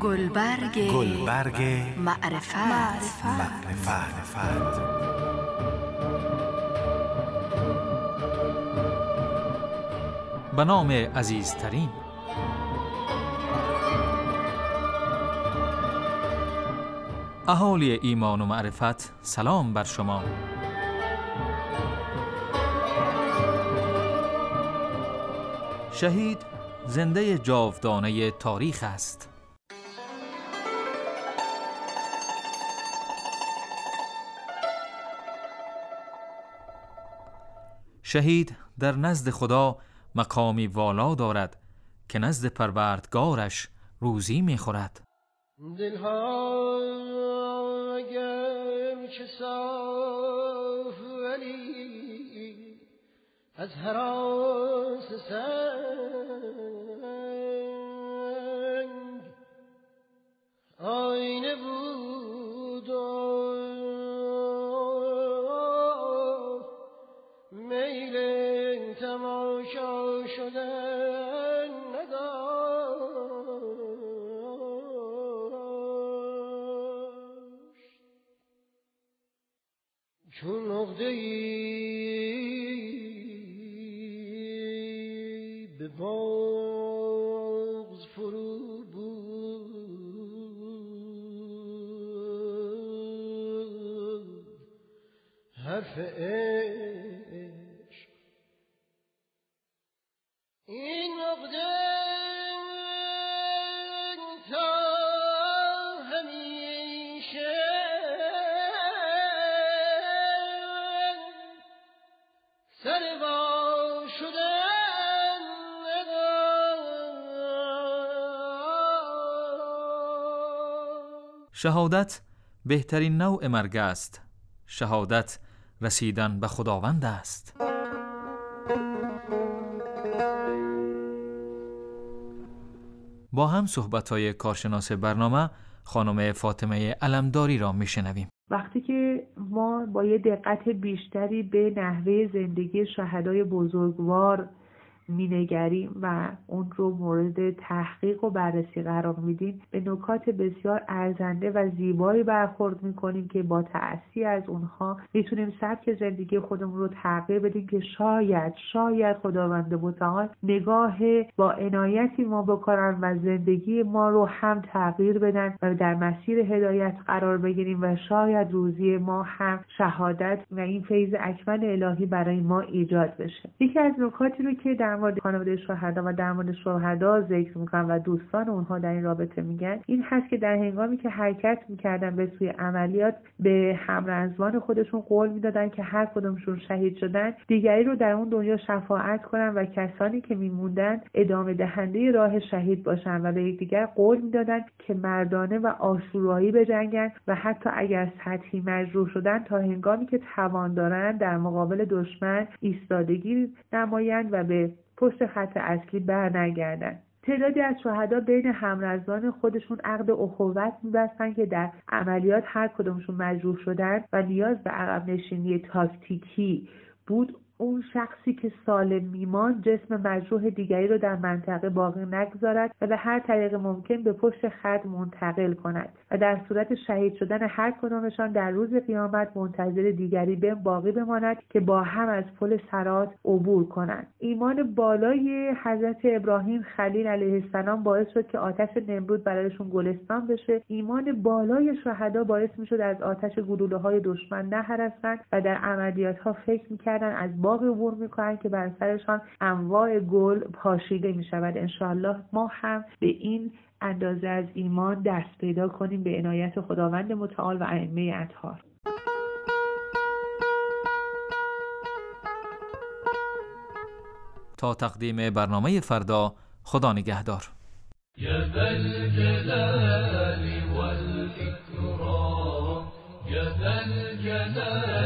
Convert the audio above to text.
گلبرگ معرفت. به نام عزیزترین. اهالی ایمان و معرفت، سلام بر شما. شهید زنده جاودانه تاریخ است. شهید در نزد خدا مقامی والا دارد که نزد پروردگارش روزی می‌خورد. دلها اگر چه صاف ولی از هراس سنگ آینه بود و میل تماشا شدن نداشت، چون نقطه‌ای به بغض فرو بود، حرف عشق این نقطه تا همیشه سر با شدن نداشت. شهادت بهترین نوع مرگ است. شهادت رسیدن به خداوند است. با هم صحبت‌های کارشناس برنامه خانم فاطمه علمداری را میشنویم. وقتی که ما با یه دقت بیشتری به نحوه زندگی شهدای بزرگوار مینگریم و اون رو مورد تحقیق و بررسی قرار میدیم، به نکات بسیار ارزنده و زیبایی برخورد میکنیم که با تأثیر از اونها میتونیم سبک زندگی خودمون رو تغییر بدیم که شاید خداوند متعال نگاه با عنایتی ما بکنن و زندگی ما رو هم تغییر بدن و در مسیر هدایت قرار بگیریم و شاید روزی ما هم شهادت و این فیض اکمل الهی برای ما ایجاد بشه. یکی از نکاتی رو که در مورد خانواده شهدا و در مورد شهدا ذکر میکنن و دوستان اونها در این رابطه میگن این هست که در هنگامی که حرکت میکردن به سوی عملیات به همرزبان خودشون قول میدادن که هر کدومشون شهید شدن دیگری رو در اون دنیا شفاعت کنن و کسانی که میموندن ادامه دهنده راه شهید باشن و به یکدیگر قول میدادن که مردانه و عاشورایی بجنگن و حتی اگر سطحی مجروح شدن تا هنگامی که توان دارن در مقابل دشمن ایستادگی نمایند و به پشت خط اصلی برنگردن. تعدادی از شهدا بین همرزان خودشون عقد اخوت می‌بستن که در عملیات هر کدومشون مجروح شدن و نیاز به عقب نشینی تاکتیکی بود، اون شخصی که سالم میمان جسم مجروح دیگری رو در منطقه باقی نگذارد و به هر طریق ممکن به پشت خط منتقل کند و در صورت شهید شدن هر کدامشان در روز قیامت منتظر دیگری باقی بماند که با هم از پل صراط عبور کنند. ایمان بالای حضرت ابراهیم خلیل علیه السلام باعث شد که آتش نمرود برایشون گلستان بشه. ایمان بالای شهدا باعث میشد از آتش گلوله‌های دشمن نهرسند و در عملیات‌ها فکر می‌کردن از باغ عبور میکنن که بر سرشان انواع گل پاشیده میشود. انشاءالله ما هم به این اندازه از ایمان دست پیدا کنیم به عنایت خداوند متعال و ائمه اطهار. تا تقدیم برنامه فردا، خدا نگهدار. یا ذا الجلال والإكرام، یا ذا الجلال